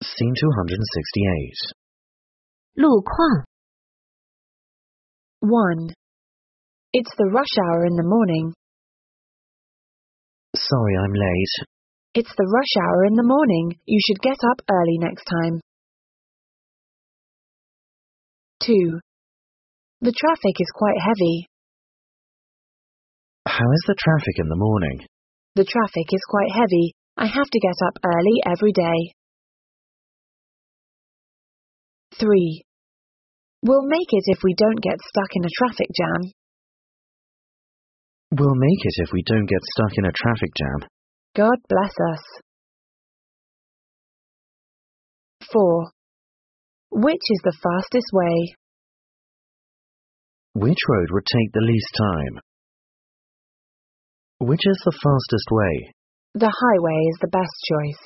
Scene 268. 路况 1. It's the rush hour in the morning. Sorry I'm late. It's the rush hour in the morning. You should get up early next time. 2. The traffic is quite heavy. How is the traffic in the morning? The traffic is quite heavy. I have to get up early every day. 3. We'll make it if we don't get stuck in a traffic jam. We'll make it if we don't get stuck in a traffic jam. God bless us. 4. Which is the fastest way? Which road would take the least time? Which is the fastest way? The highway is the best choice.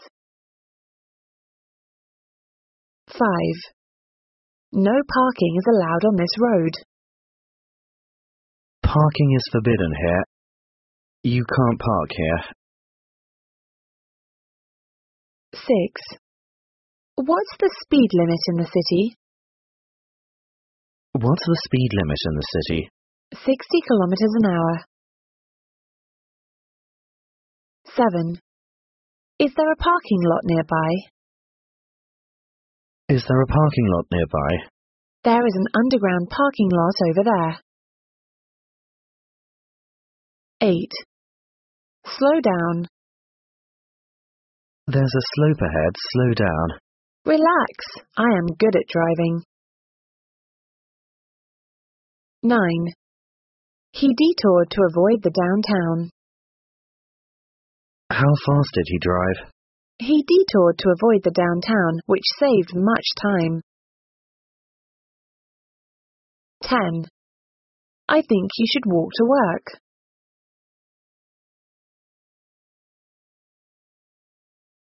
5. No parking is allowed on this road. Parking is forbidden here. You can't park here. 6. What's the speed limit in the city? What's the speed limit in the city? 60 kilometers an hour. 7. Is there a parking lot nearby? Is there a parking lot nearby? There is an underground parking lot over there. 8. Slow down. There's a slope ahead. Slow down. Relax. I am good at driving. 9. He detoured to avoid the downtown. How fast did he drive? He detoured to avoid the downtown, which saved much time. 10. I think you should walk to work.